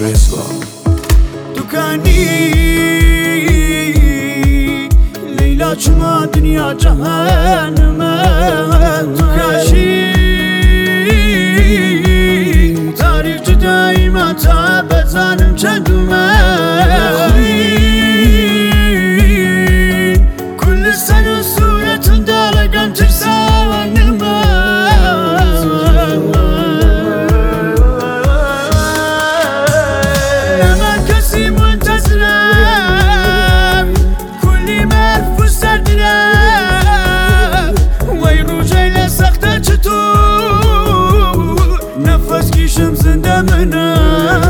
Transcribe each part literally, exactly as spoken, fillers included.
رضا دوکانی لیلا چما دنیا جهنمه دوکاشی تاریخ جدایی ما تا بزنم چندومه کل سن و صورتون دارگم ترسانمه نمه کسی منتظرم کلی مرفوز سردرم وی رو جیل سخته چطور نفس کشم زنده منم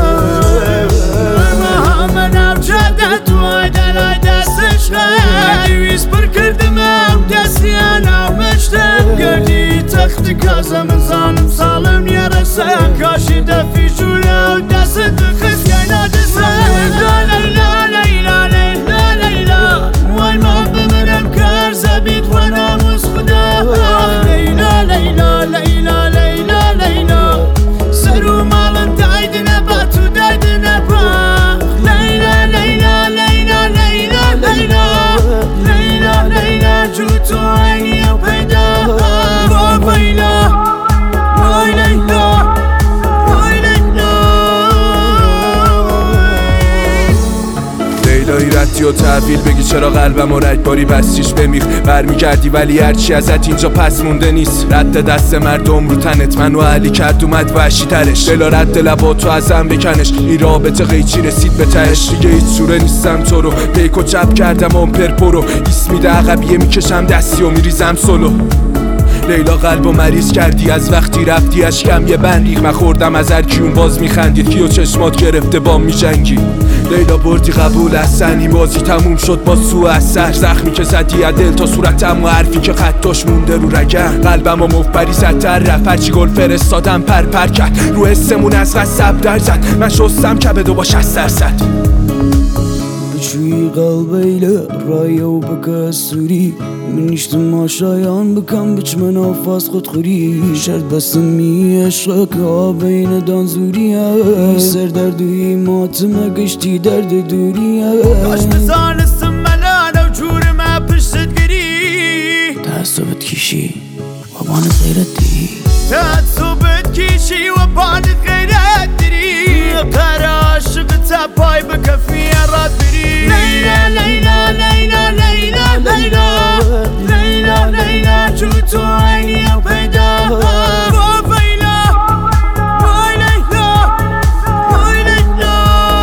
اما منم جاده توی دلای دستش خیلی دویست پر کردم ام دستی نامشتم گردی تخت کازم زانم سالم یرسم کاشی دفی جوله و دست دخست گینا دستم لیلا لیلا لیلا لیلا لیلا وای ما بمرم کار زبید و ناموز خدا لیلا لیلا لیلا لیلا لیلا سرو مالم دایدنه با تو دایدنه با لیلا لیلا لیلا لیلا لیلا لیلا لیلا جو تو عینی و پیدا وای لیلا وای لیلا وای لیلا لیلایی رتی و تحویل بگی چرا قلبم و رگباری بستیش بمیخ برمیگردی ولی هرچی ازت اینجا پس مونده نیست رد دست مردم رو تنت منو علی کرد اومد وحشی ترش دلا رد لباتو ازم بکنش این رابطه قیچی رسید به تهش دیگه هیچ سوره نیستم تو رو پیکو چپ کردم آمپر پرو ایس میده عقبیه میکشم دستی و میریزم سولو لیلا قلب و مریض کردی از وقتی رفتی اشکم یه بند ریخ من خوردم از هر کیون باز میخندید کیو چشمات گرفته با میجنگی لیلا بردی قبول از سنی بازی تموم شد با سو اثر زخمی که زدی از دل تا صورتم و حرفی که خطاش مونده رو رگم قلبم و مفبری زدتر رفت هرچی گل فرستادم پر پر کرد رو حسمون از غصب در زد من شستم کبدو با شصت درصد بچوی قلبیله رایو بکه سوری من اشتما شایان بکم بچ من آفاز خودخوری شرط بستمی عشق که آبین دانزوریه سر دردوی ماتمه گشتی درد دوریه کاش بزانستم ملانه و جورمه پشتت گری تعصبت کشی و بانت غیرت دری تعصبت کشی و بانت غیرت دری قرار عاشق تا پای بکفی راد بری لیلا لیلا لیلا لیلا لیلا لیلا لیلا جو تو عینی و پیدا وای لیلا وای لیلا وای لیلا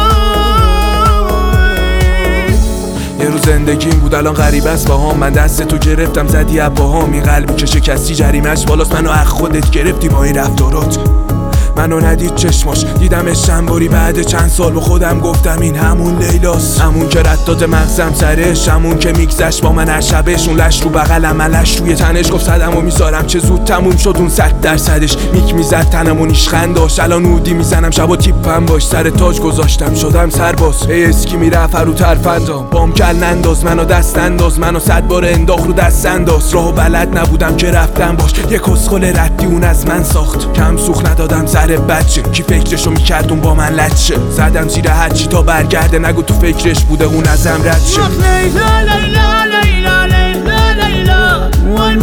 یه روز زندگیم بود الان غریب است باهام من دست تو گرفتم زدی اباهام این قلبی که شکستی جریمش بالاست منو از خودت گرفتی با این رفتارات منو ندید چشماش دیدمش چند بعد چند سال با خودم گفتم این همون لیلاست همون که رد داده مغزم سرش همون که میگذشت با من هر شبش اون لش رو بغلم علش روی تنش گفت صدم و میذارم چه زود تموم شد اون صد درصدش میک میزد تنم و نیشخند داشت الان اودی میزنم شب و تیپم باش سر تاج گذاشتم شدم سرباز ای اسکی میره فرو فندام بام کل ننداز منو دست انداز منو صد بار انداخت رو دست انداز راهو بلد نبودم که رفتم باش یه کسخل ردی اون از من ساخت کم سوخ ندادم سر بچه کی فکرشو میکرد اون با من لچه زدم زیر هرچی تا برگرده نگو تو فکرش بوده اون ازم رد شه لیلا لیلا لیلا لیلا لیلا وای